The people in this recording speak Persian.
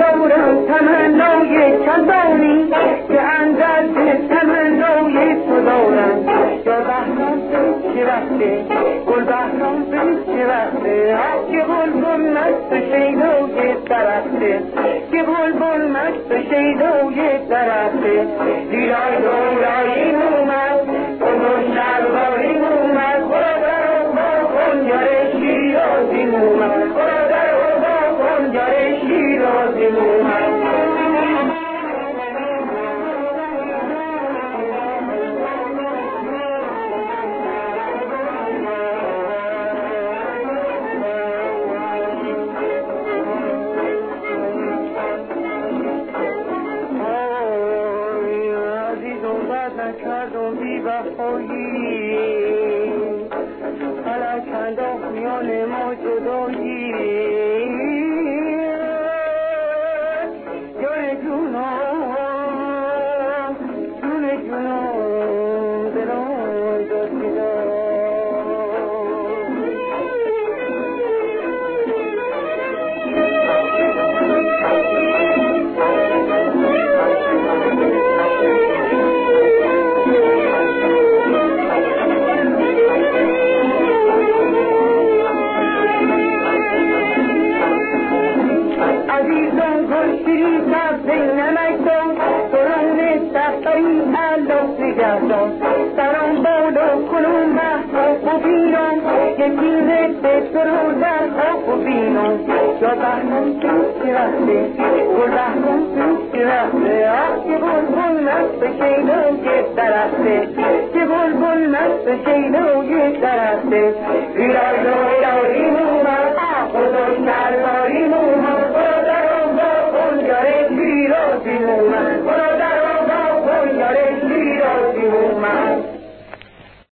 دارم تمنای چندانی که اندر تمنای تو دارم. یا بهرام چه وقته گل بهرام چه وقته که بلبل مست شیدای درخته که بلبل مست شیدای درخته. لیلای دولای اومد بزرگ شلواری اومد برادر و با خونجار شیرازی اومد برادر و با خونجار شیرازی اومد. کردم بی وفایی فلک انداخت میان ما جدایی. جان جونم جون جونم دلم داد عزیزم گلشیری سبز نمکدان سران سفری علف نگهدان سران بالا کنون محبا و بینم یکی رفته سرو در خواب و بینم. یا بهرام چه وقته گل بهرام چه وقته که بلبل مست شیدای درخته که بلبل مست شیدای درخته. لیلای دولای اومد بزرگ شلواری اومد